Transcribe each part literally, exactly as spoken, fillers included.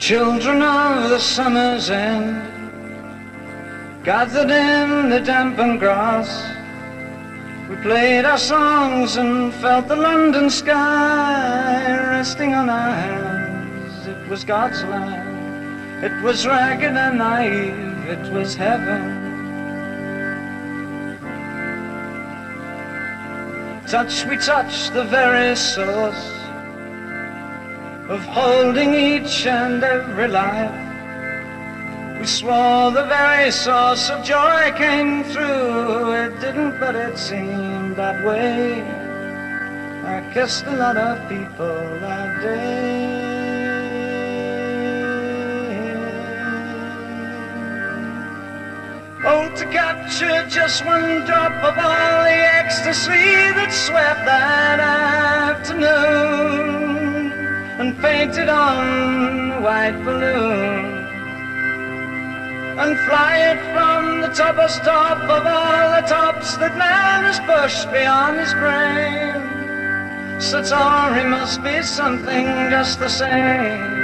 Children of the summer's end, gathered in the dampened grass, we played our songs and felt the London sky resting on our hands. It was God's land, it was ragged and naive, it was heaven. Touch, we touched the very source of holding each and every life. We swore the very source of joy came through. It didn't, but it seemed that way. I kissed a lot of people that day. Oh, to capture just one drop of all the ecstasy that swept that afternoon and painted on a white balloon, and fly it from the topmost top of all the tops that man has pushed beyond his brain. Satori must be something just the same.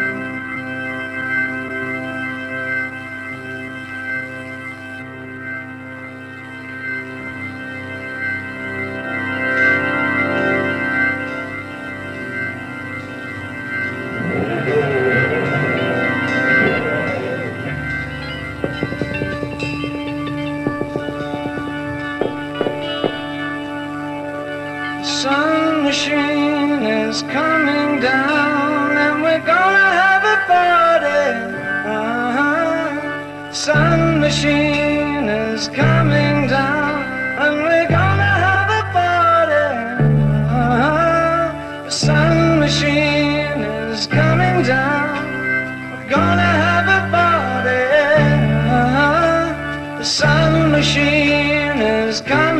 Sun machine is coming down and we're gonna have a party. Uh-huh. Sun machine is coming down and we're gonna have a party. Uh-huh. The sun machine is coming down, we're gonna have a party. Uh-huh. The sun machine is coming